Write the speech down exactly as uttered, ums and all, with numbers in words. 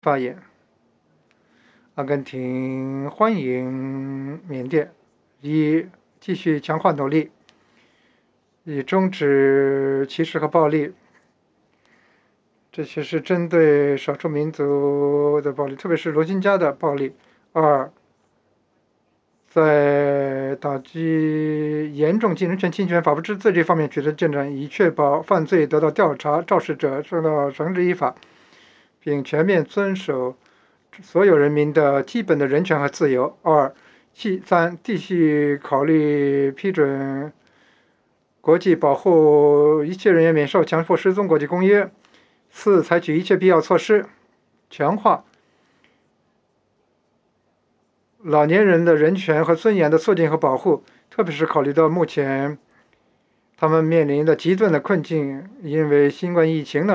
发言。阿根廷欢迎缅甸，以继续强化努力，以终止歧视和暴力。这些是针对少数民族的暴力，特别是罗兴加的暴力。二，在打击严重人权侵权、法不治罪这方面取得进展，以确保犯罪得到调查，肇事者受到绳之以法，并全面遵守所有人民的基本的人权和自由。二，三，继续考虑批准国际保护一切人员免受强迫失踪国际公约。四，采取一切必要措施，强化老年人的人权和尊严的促进和保护，特别是考虑到目前他们面临的极端的困境，因为新冠疫情呢